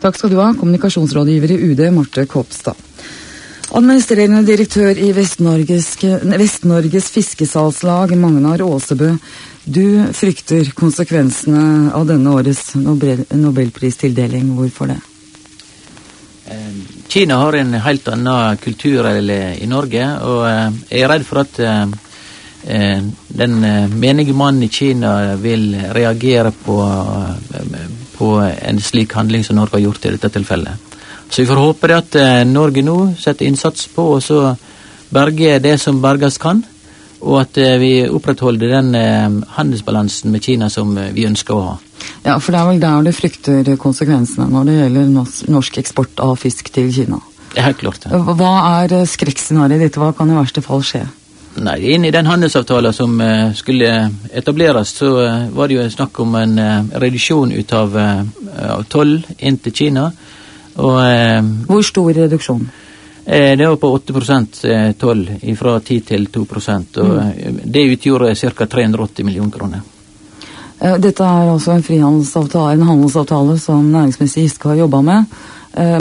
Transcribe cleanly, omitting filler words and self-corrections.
Takk skal du ha, kommunikasjonsrådgiver i UD, Marte Kopstad. Administrerende direktør i Vest-Norges fiskesalslag, Magnar Åsebø. Du frykter konsekvensene av denne årets Nobelpristildeling. Hvorfor det? Kina har en helt annen kultur i Norge, og jeg er redd for at den menige mannen i Kina vil reagere på en slik handling som Norge har gjort i dette tilfellet. Så vi får håpe at Norge nå setter innsats på og så berge det som berges kan, og at vi opprettholder den handelsbalansen med Kina som vi ønsker å ha. Ja, for det vel der du frykter konsekvensene når det gjelder norsk eksport av fisk til Kina. Det er helt klart. Hva skrekkscenariet ditt? Hva kan i verste fall skje? Nei, inn i den handelsavtalen som skulle etableres, så var det jo snakk om en reduksjon ut av toll inn til Kina. Og, hvor stor reduksjon? Det var på 8% toll, fra 10 til 2%, og det utgjorde ca. 380 millioner kroner. Dette altså en frihandelsavtale, en handelsavtale som næringsminister Giske har jobbet med.